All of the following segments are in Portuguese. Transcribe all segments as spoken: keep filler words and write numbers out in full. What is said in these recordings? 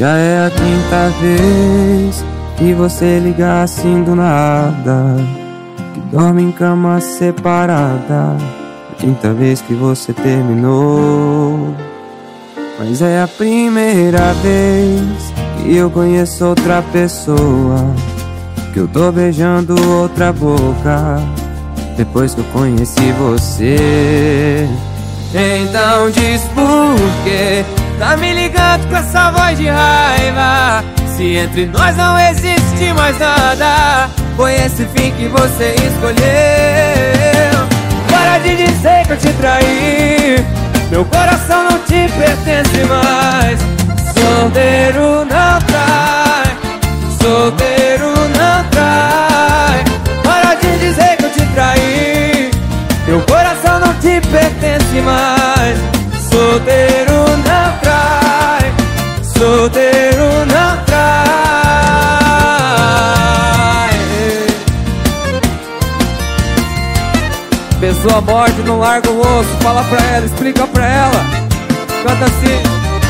Já é a quinta vez que você liga assim do nada, que dorme em cama separada. A quinta vez que você terminou. Mas é a primeira vez que eu conheço outra pessoa, que eu tô beijando outra boca depois que eu conheci você. Então diz por quê tá me ligando com essa voz de raiva, se entre nós não existe mais nada. Foi esse fim que você escolheu. Para de dizer que eu te traí, meu coração não te pertence mais. Solteiro não trai, solteiro não trai. Para de dizer que eu te traí, meu coração não te pertence mais. Solteiro não trai, solteiro não trai. Pessoa morte, não larga o osso. Fala pra ela, explica pra ela. Canta assim.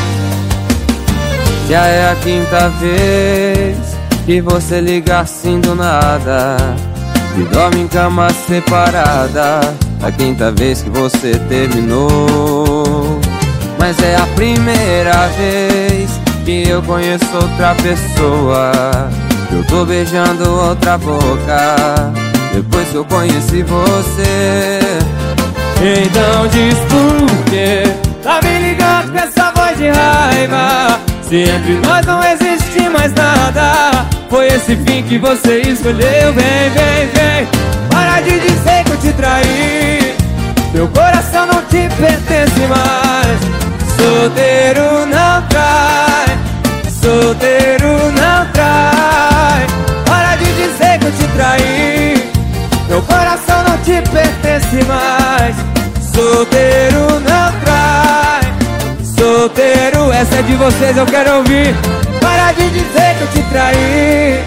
Já é a quinta vez que você liga assim do nada, e dorme em cama separada. A quinta vez que você terminou. Mas é a primeira vez que eu conheço outra pessoa, que eu tô beijando outra boca depois que eu conheci você. Então diz por quê tá me ligando com essa voz de raiva, se entre nós não existe mais nada. Foi esse fim que você escolheu. Vem, vem, vem. Para de dizer que eu te traí, meu coração não te pertence mais. Solteiro não trai, solteiro não trai. Para de dizer que eu te traí, meu coração não te pertence mais. Solteiro não trai, solteiro, essa é de vocês, eu quero ouvir. Para de dizer que eu te traí.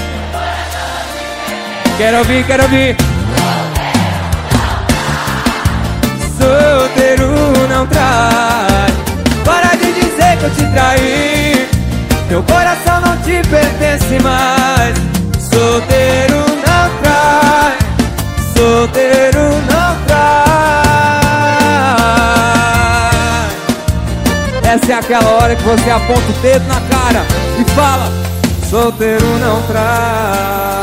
Quero ouvir, quero ouvir. Solteiro não trai. Para de dizer que eu te traí, meu coração não te pertence mais. Solteiro não trai, solteiro não trai. Essa é aquela hora que você aponta o dedo na cara e fala: solteiro não trai.